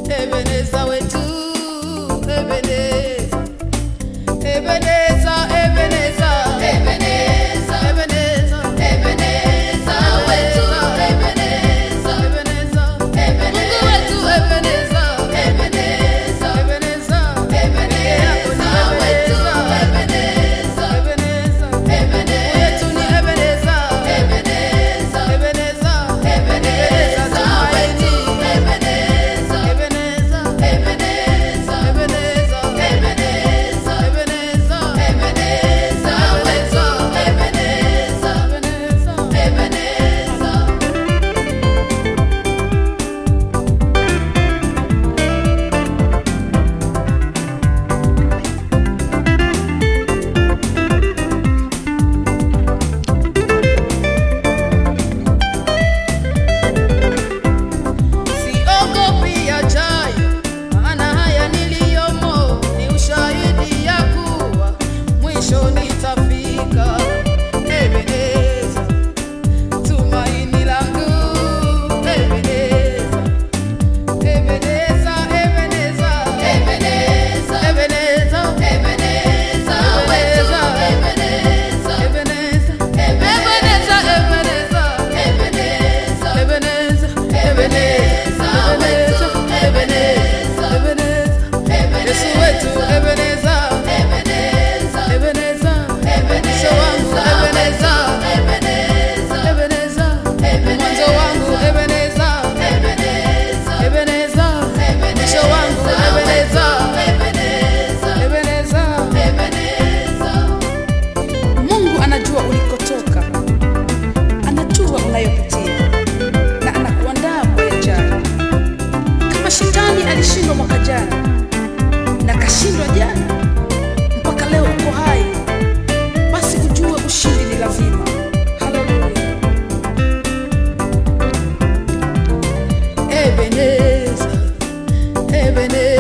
Ebeneza wetu, Ebeneza, Ebeneza, Ebeneza, Ebeneza, Ebeneza, Ebeneza wetu, Ebeneza, Ebeneza, Mungu wetu, Ebeneza, Ebeneza, Ebeneza, Ebeneza wetu, Ebeneza, Ebeneza, Ebeneza wetu ni Ebeneza, Ebeneza, Ebeneza, Ebeneza wetu, Ebeneza, Ebeneza, Ebeneza, Ebeneza, Ebeneza, Ebeneza wetu, Ebeneza, Ebeneza, Ebeneza. Siogopi yajayo, maana haya niliyomo ni ushahidi ya kuwa mwisho nitafika. Ebeneza, tumaini langu, Ebeneza, Ebeneza, Ebeneza, Ebeneza, Ebeneza, Ebeneza wetu, Ebeneza, Ebeneza, Ebeneza, Ebeneza, Ebeneza, Ebeneza, Ebeneza wetu, Ebeneza, Ebeneza, Yesu wetu, Ebeneza, Ebeneza, Ebeneza, mwisho wangu, Ebeneza, Ebeneza, Ebeneza, mwanzo wangu, Ebeneza, Ebeneza, Ebeneza, mwisho wangu, Ebeneza, Ebeneza, Ebeneza. Mungu anajua ulikotoka, anajua unayopitia na anakuandaa kwa yajayo. Kama shetani alishindwa mwaka jana na kashindwa jana, mpaka leo uko hai, basi ujue ushindi ni lazima. Haleluya. Ebeneza, Ebeneza.